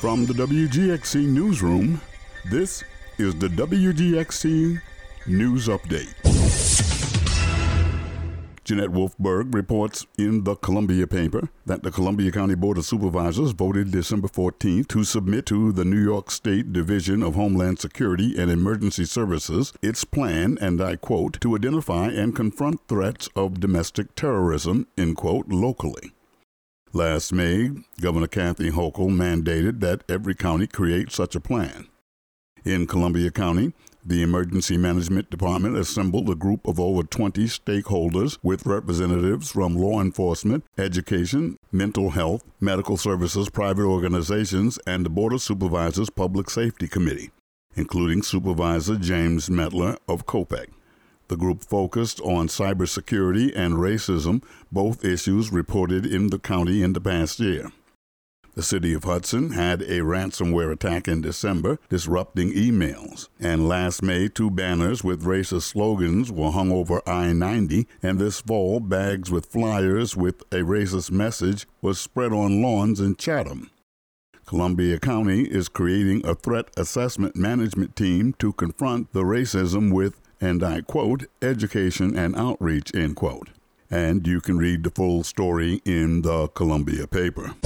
From the WGXC Newsroom, this is the WGXC News Update. Jeanette Wolfberg reports in the Columbia paper that the Columbia County Board of Supervisors voted December 14th to submit to the New York State Division of Homeland Security and Emergency Services its plan, and I quote, to identify and confront threats of domestic terrorism, end quote, locally. Last May, Governor Kathy Hochul mandated that every county create such a plan. In Columbia County, the Emergency Management Department assembled a group of over 20 stakeholders with representatives from law enforcement, education, mental health, medical services, private organizations, and the Board of Supervisors Public Safety Committee, including Supervisor James Metler of COPEC. The group focused on cybersecurity and racism, both issues reported in the county in the past year. The city of Hudson had a ransomware attack in December, disrupting emails. And last May, 2 banners with racist slogans were hung over I-90, and this fall, bags with flyers with a racist message was spread on lawns in Chatham. Columbia County is creating a threat assessment management team to confront the racism with, and I quote, education and outreach, end quote. And you can read the full story in the Columbia paper.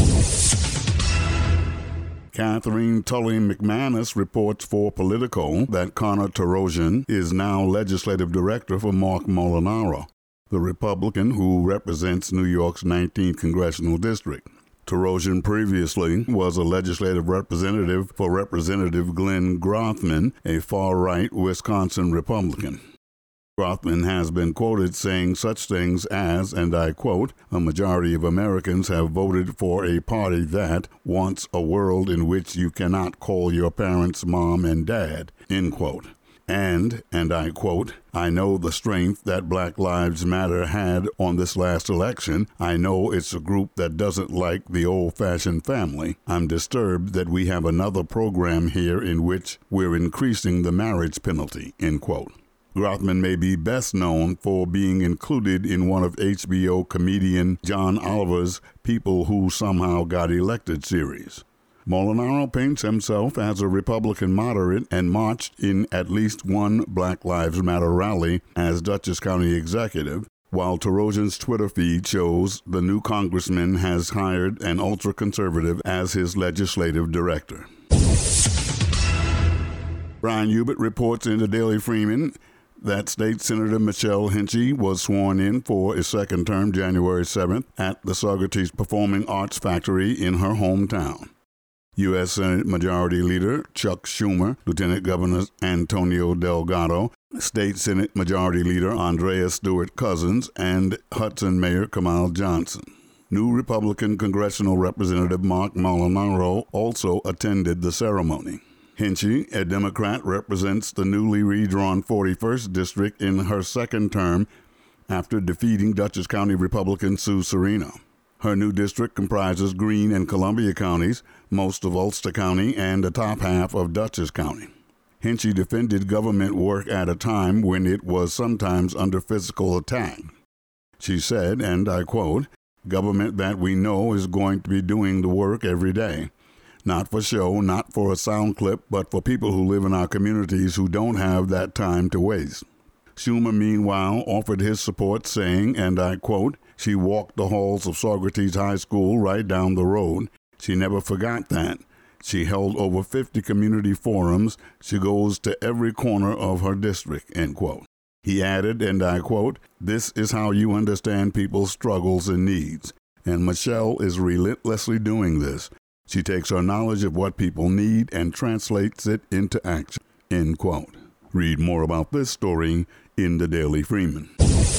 Catherine Tully McManus reports for Politico that Connor Torossian is now legislative director for Marc Molinaro, the Republican who represents New York's 19th congressional district. Torossian previously was a legislative representative for Representative Glenn Grothman, a far-right Wisconsin Republican. Grothman has been quoted saying such things as, and I quote, a majority of Americans have voted for a party that wants a world in which you cannot call your parents mom and dad, end quote. And I quote, I know the strength that Black Lives Matter had on this last election. I know it's a group that doesn't like the old-fashioned family. I'm disturbed that we have another program here in which we're increasing the marriage penalty, end quote. Grothman may be best known for being included in one of HBO comedian John Oliver's People Who Somehow Got Elected series. Molinaro paints himself as a Republican moderate and marched in at least one Black Lives Matter rally as Dutchess County executive, while Torossian's Twitter feed shows the new congressman has hired an ultra-conservative as his legislative director. Brian Hubert reports in the Daily Freeman that State Senator Michelle Hinchey was sworn in for a second term January 7th at the Saugerties Performing Arts Factory in her hometown. U.S. Senate Majority Leader Chuck Schumer, Lieutenant Governor Antonio Delgado, State Senate Majority Leader Andrea Stewart Cousins, and Hudson Mayor Kamal Johnson. New Republican Congressional Representative Marc Molinaro also attended the ceremony. Hinchey, a Democrat, represents the newly redrawn 41st District in her second term after defeating Dutchess County Republican Sue Serino. Her new district comprises Greene and Columbia counties, most of Ulster County, and the top half of Dutchess County. Hinchey defended government work at a time when it was sometimes under physical attack. She said, and I quote, government that we know is going to be doing the work every day. Not for show, not for a sound clip, but for people who live in our communities who don't have that time to waste. Schumer, meanwhile, offered his support, saying, and I quote, she walked the halls of Saugerties High School right down the road. She never forgot that. She held over 50 community forums. She goes to every corner of her district, end quote. He added, and I quote, this is how you understand people's struggles and needs. And Michelle is relentlessly doing this. She takes her knowledge of what people need and translates it into action, end quote. Read more about this story in the Daily Freeman.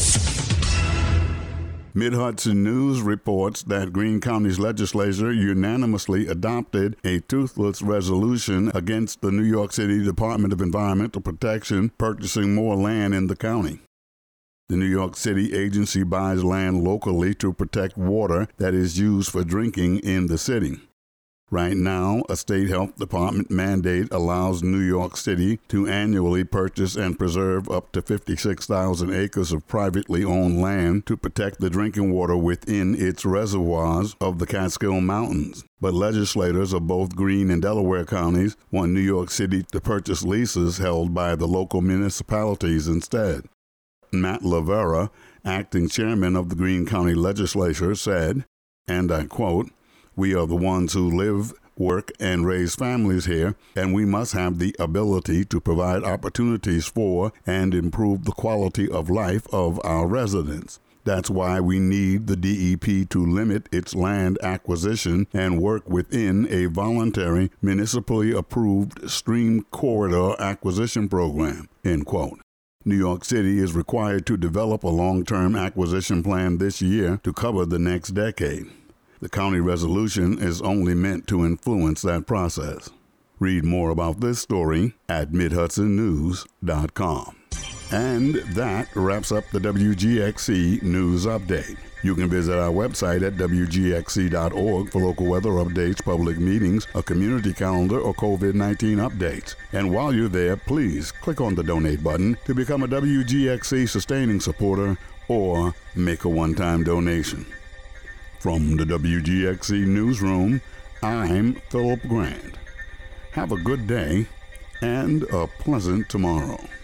Mid-Hudson News reports that Greene County's legislature unanimously adopted a toothless resolution against the New York City Department of Environmental Protection purchasing more land in the county. The New York City agency buys land locally to protect water that is used for drinking in the city. Right now, a state health department mandate allows New York City to annually purchase and preserve up to 56,000 acres of privately owned land to protect the drinking water within its reservoirs of the Catskill Mountains. But legislators of both Greene and Delaware counties want New York City to purchase leases held by the local municipalities instead. Matt Lavera, acting chairman of the Greene County Legislature, said, and I quote, "We are the ones who live, work, and raise families here, and we must have the ability to provide opportunities for and improve the quality of life of our residents. That's why we need the DEP to limit its land acquisition and work within a voluntary, municipally approved stream corridor acquisition program," end quote. New York City is required to develop a long-term acquisition plan this year to cover the next decade. The county resolution is only meant to influence that process. Read more about this story at MidHudsonNews.com. And that wraps up the WGXC News Update. You can visit our website at WGXC.org for local weather updates, public meetings, a community calendar, or COVID-19 updates. And while you're there, please click on the donate button to become a WGXC sustaining supporter or make a one-time donation. From the WGXC Newsroom, I'm Philip Grant. Have a good day and a pleasant tomorrow.